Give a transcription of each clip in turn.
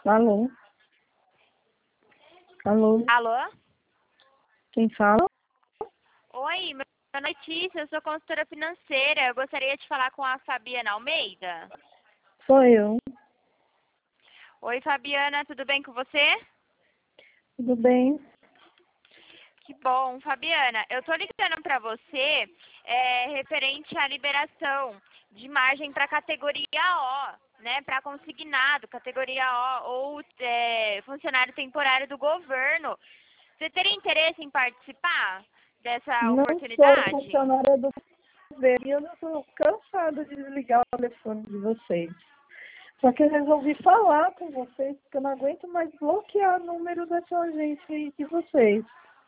Alô? Alô? Alô? Quem fala? Oi, meu nome é Letícia, eu sou consultora financeira. Eu gostaria de falar com a Fabiana Almeida. Sou eu. Oi, Fabiana, tudo bem com você? Tudo bem? Que bom. Fabiana, eu tô ligando para você referente à liberação de margem para categoria O, né? Para consignado, categoria O, ou funcionário temporário do governo. Você teria interesse em participar dessa Não sou oportunidade? funcionária do governo e eu não estou cansada de desligar o telefone de vocês. Só que eu resolvi falar com vocês, porque eu não aguento mais bloquear o número dessa agência aí de vocês.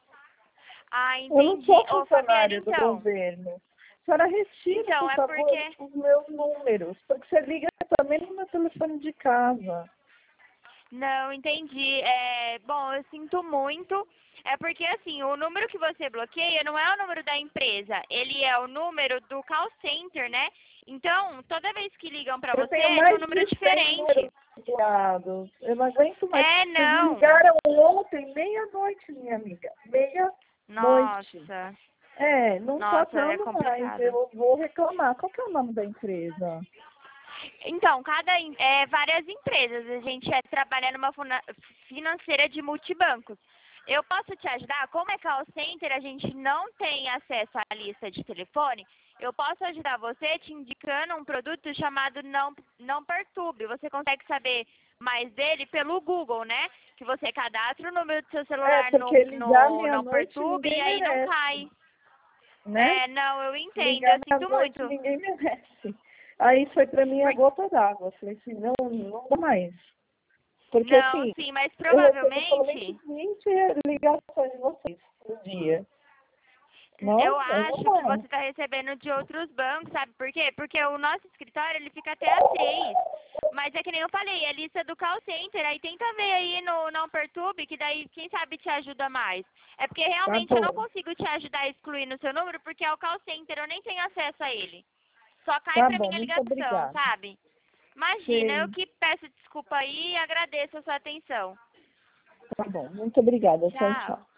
Ah, Eu não entendi. sou Ô, Fabiana, funcionária do então. governo. A senhora retire, Então, por é favor, porque... os meus números, porque você liga também no meu telefone de casa. Não, entendi. Bom, eu sinto muito. É porque, assim, o número que você bloqueia não é o número da empresa. Ele é o número do call center, né? Então, toda vez que ligam pra Eu você, tenho é de um mais número de 100 números diferente. bloqueados. Eu não aguento mais. Vocês me Não. ligaram ontem, meia-noite, minha amiga. Meia-noite. Nossa. Não tá Nossa, é dando mais. complicado. Eu vou reclamar. Qual que é o nome da empresa? Então, várias empresas. A gente trabalha numa financeira de multibancos. Eu posso te ajudar? Como é call center, a gente não tem acesso à lista de telefone. Eu posso ajudar você te indicando um produto chamado Não Perturbe. Você consegue saber mais dele pelo Google, né? Que você cadastra o número do seu celular Porque ligar no Não meia-noite Perturbe e ninguém aí não merece, cai. né? Não, eu entendo. Ligar Eu sinto meia-noite muito. ninguém merece. Aí foi pra mim a Por- gota d'água. Eu falei assim, não, não dá mais. Porque Não, assim, sim, mas eu recebo somente provavelmente... 20 ligações de vocês por dia. Eu Não, eu não acho que você mais. está recebendo de outros bancos, sabe por quê? Porque o nosso escritório ele fica até às 6. Mas é que nem eu falei, a lista do call center, aí tenta ver aí no Não Perturbe, que daí quem sabe te ajuda mais. É porque Tá realmente eu não bom, consigo te ajudar a excluir no seu número, porque é o call center, eu nem tenho acesso a ele. Só cai tá pra bom, minha muito ligação, obrigada. sabe? Imagina, eu Sei, que peço desculpa aí e agradeço a sua atenção. tá bom, muito obrigada. Tchau, Tchau. tchau.